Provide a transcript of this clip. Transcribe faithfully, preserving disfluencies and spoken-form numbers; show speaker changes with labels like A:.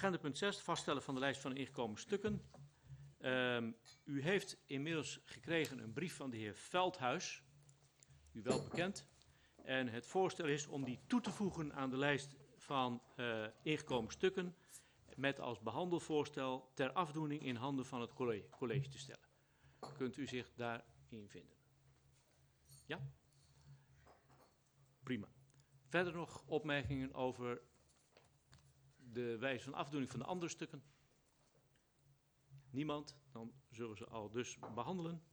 A: Agenda punt zes, vaststellen van de lijst van ingekomen stukken. Um, u heeft inmiddels gekregen een brief van de heer Veldhuis, u wel bekend. En het voorstel is om die toe te voegen aan de lijst van uh, ingekomen stukken, met als behandelvoorstel ter afdoening in handen van het college, college te stellen. Kunt u zich daarin vinden? Ja? Prima. Verder nog opmerkingen over de wijze van afdoening van de andere stukken? Niemand? Dan zullen we ze al dus behandelen.